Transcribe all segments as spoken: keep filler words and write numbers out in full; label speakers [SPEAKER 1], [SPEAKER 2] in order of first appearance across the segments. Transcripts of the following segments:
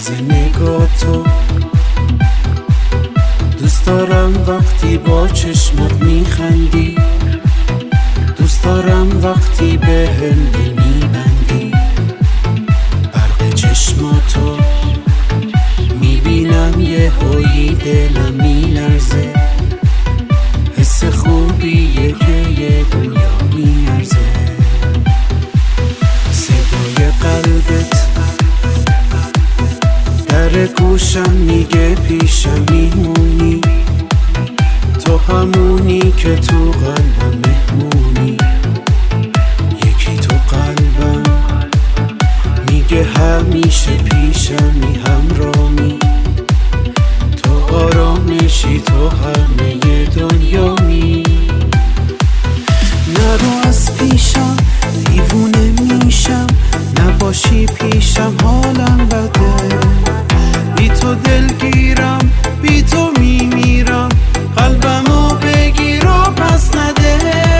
[SPEAKER 1] طرز نگاه تو. دوست دارم وقتی با چشمت میخندی، دوست دارم وقتی به هم دل میبندی. برق چشماتو میبینم یه هایی دلم میلرزه، حس خوبیه که یه دنیا میارزه. صدای قلبت در گوشم میگه پیشم میمونی، تو همونی که تو قلبم مهمونی. یکی تو قلبم میگه همیشه پیشمی همرامی، تو آرامشی تو همه دنیامی. نرو از پیشم دیوونه میشم، نباشی پیشم حالم بده. بی تو دلگیرم بی تو میمیرم، قلبمو بگیر و پس نده.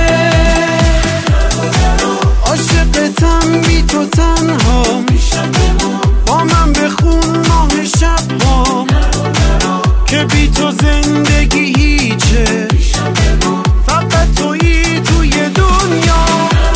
[SPEAKER 1] عاشقتم بی تو تنهام، با من بخون ماه شب هام، که بی تو زندگی هیچه، فقط تویی توی دنیا.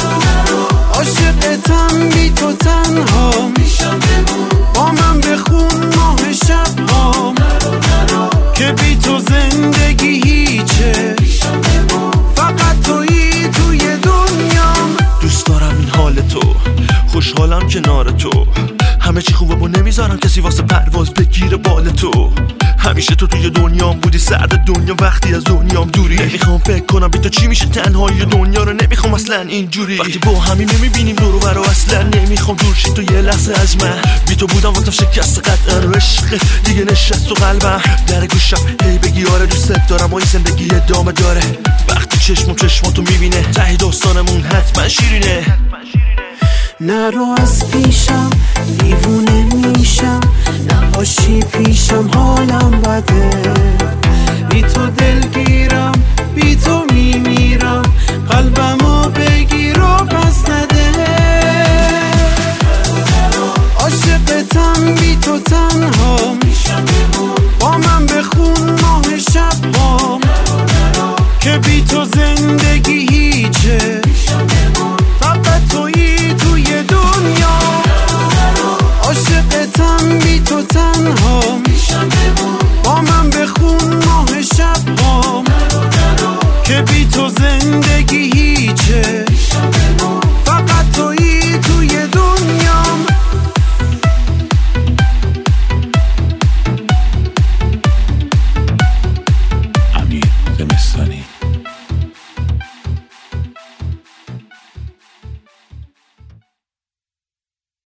[SPEAKER 1] عاشقتم بی تو تنهام، با من بخون ماه شب هام، که بی تو زندگی هیچه، فقط تویی توی دنیا.
[SPEAKER 2] دوست دارم این حال تو، خوشحالم کنار تو، همه چی خوبه و نمیذارم کسی واسه پرواز بگیره بال تو. همیشه تو توی دنیام بودی، سرد دنیا وقتی از دنیام دوری. نمیخوام فکر کنم بی تو چی میشه، تنهایی دنیا رو نمیخوام اصلا اینجوری. وقتی با همین نمیبینیم دور و برا، اصلا نمیخوام دور شی تو یه لحظه از من. بی تو بودم وقتم شکست قطعا، عشق دیگه نشست تو قلبم. در گوشم هی بگی آره دوست دارم و این زندگی ادامه داره. وقتی چشمم چشماتو میبینه، ته داستانمون حتما شیرینه.
[SPEAKER 1] نرو از پیشم دیوونه میشم، نباشی پیشم حالم بده. بی تو دلگیرم بی تو میمیرم، قلبمو بگیر و پس نده. عاشقتم بی تو تنهام، با من بخون ماه شب هام، که بی تو زندگی هیچه، فقط تویی توی دنیا. عاشقتم بی تو تنهام، با من بخون ماه شب هام، که بی تو زندگی هیچه،